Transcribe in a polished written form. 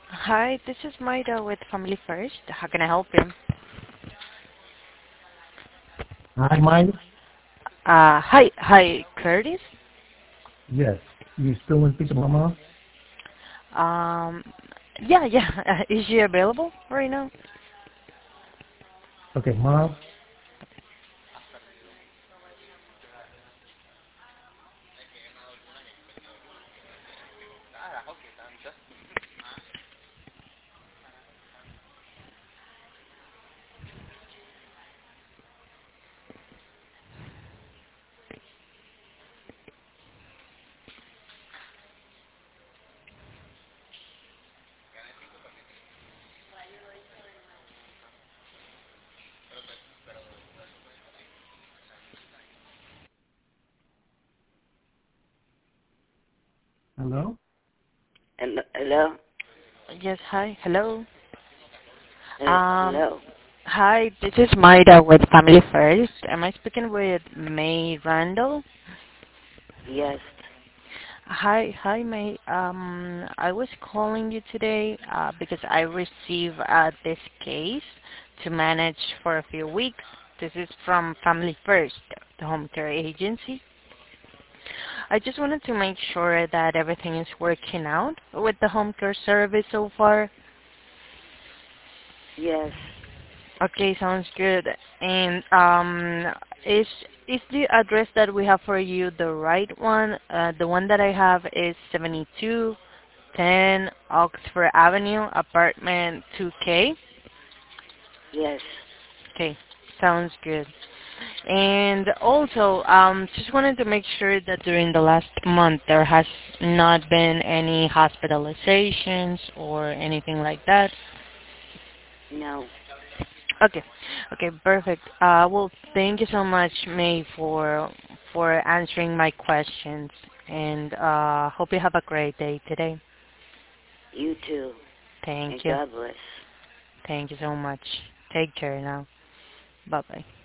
Hi, this is Maida with Family First. How can I help you? Hi, Mike. Hi, Curtis. Yes. You still want to speak to my mom? Um, yeah. Is she available right now? Okay, mom. Hello? Hello? Yes, hi, hello. Um, Hello? Hi, this is Maida with Family First. Am I speaking with May Randall? Yes. Hi, May. I was calling you today because I received this case to manage for a few weeks. This is from Family First, the home care agency. I just wanted to make sure that everything is working out with the home care service so far. Yes. Okay, sounds good. And is the address that we have for you the right one? The one that I have is 7210 Oxford Avenue, apartment 2K. Yes. Okay, sounds good. And also, just wanted to make sure that during the last month there has not been any hospitalizations or anything like that. No. Okay, okay, perfect. Well, thank you so much, May, for answering my questions, and hope you have a great day today. You too. And Thank you. God bless. Thank you so much. Take care now. Bye bye.